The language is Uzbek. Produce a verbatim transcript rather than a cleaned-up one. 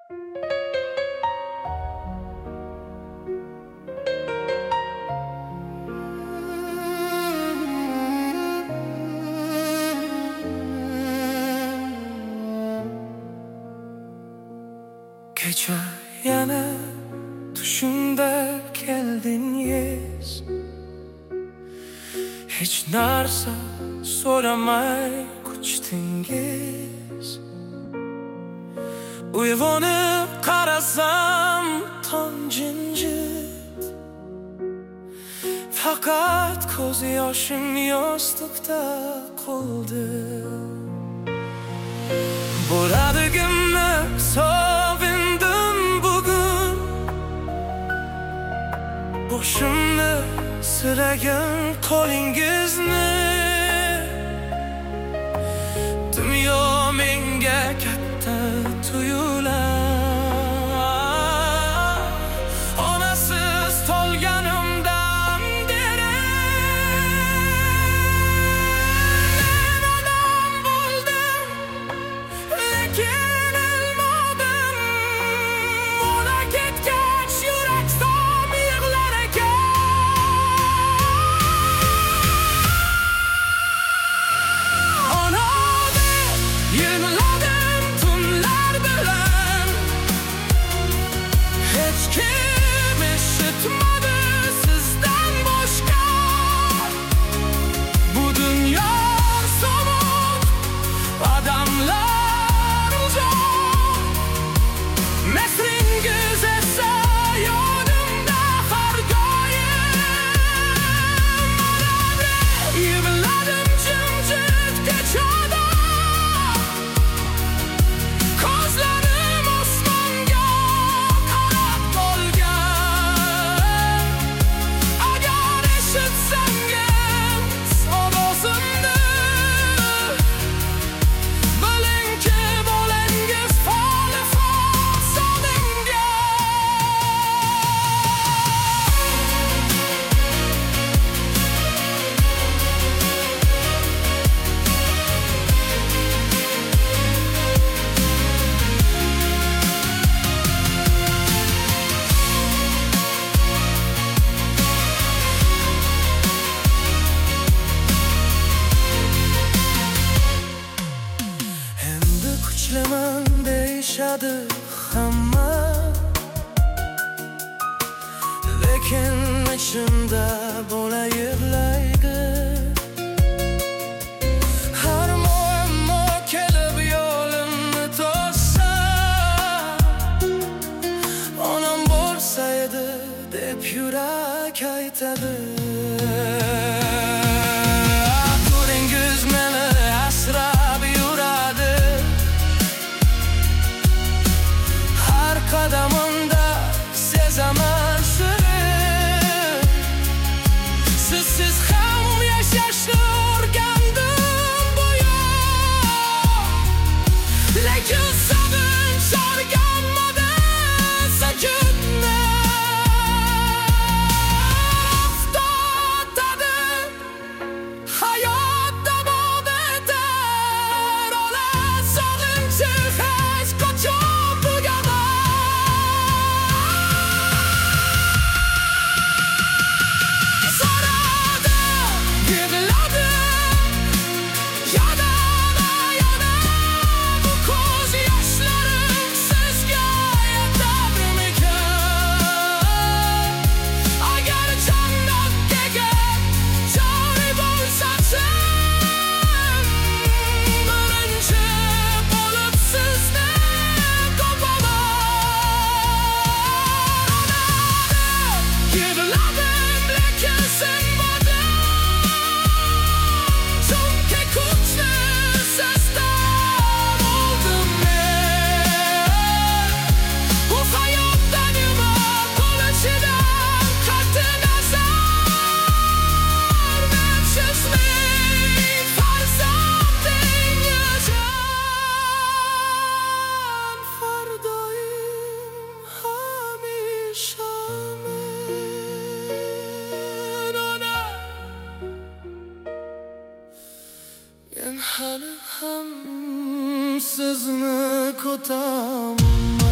Kecha yana tushimda keldingiz, hech narsa so'ramay kuchdingiz. Uyg'onib qarasam tong jimjit, faqat ko'z yoshim yostiqda qoldi. Bo'ladigimni sovindim bugun, boshimni silagan qo'lingizni. Dunyo menga katta tuyular, onasiz tolganimdan beri men odam bo'ldim, lekin ilmodim. Ona ketgach yurak som yig'lar ekan. Ona deb yig'ladim tunlar bilan, hech kim eshitmadi sizdan boshqa. Bu dunyo sovuq, odamlar uzoq, mehringiz esa yonimda har doim. Yig'ladim jimjit kechada, ko'zlarim osmonga qarab qolgan. Agar eshitsangiz ovozimni, bilingki bolangiz fol-fol endi kuchlaman deyishadi hamma, lekin ichimda bola yig'laydi. Har muammo kelib yo'limni to'ssa, onam bo'lsa edi deb yurak aytadi. Qo'lingiz meni asrab yuradi, har qadamimda sezaman sizni. Sizsiz ham yashashni o'rgandim bu yo'l, lekin sevinch o'rganmadi sakitni. To'xtatadi hayot davom etar, ola sog'inchi hech qachon tugamas. So'radim, yig'ladim, yodama-yoda, bu ko'z yoshlarim sizga yetadimikan? Agar jannatdagi joy bo'lsachim, birinchi bo'lib sizni topaman. Yig'ladim, lekin sinmadim, chunki kuchni sizdan oldim men. Bu hayotdan nima qolishidan qat'iy nazar, men sizning farzandingizman, fardoyim hamisha men. Ona, men hali ham sizni kutaman.